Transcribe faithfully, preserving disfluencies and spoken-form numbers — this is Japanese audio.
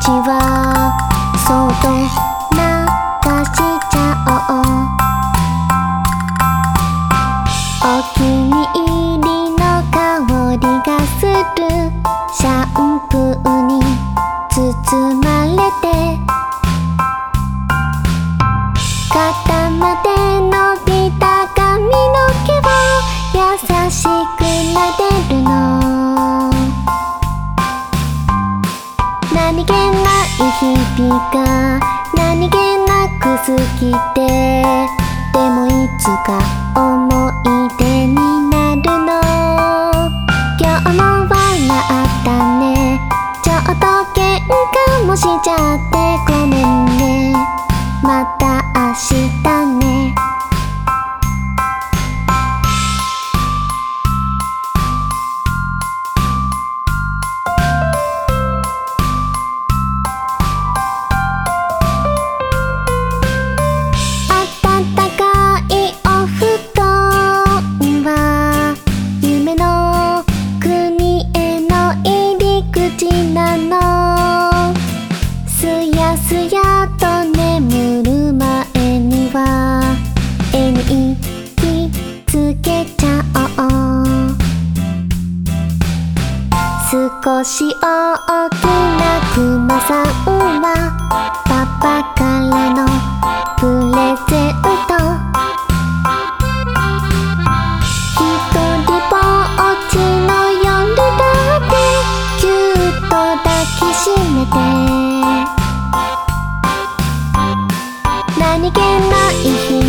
ちはそっと流しちゃおう。お気に入りの香りがするシャンプーに包まれて、肩まで伸びた髪の毛を優しく撫でるの。何気ない日々が何気なく好きで、でもいつか思い出になるの。今日も笑ったね、ちょっと喧嘩もしちゃってごめんね。また明日ね。暖かいお布団は夢の国への入り口なの。すやすやと眠る前には絵に気づけちゃおう。少し大きなクマさんはパパからのプレゼント。ひとりぼっちの夜だってぎゅっと抱きしめて、何気ない日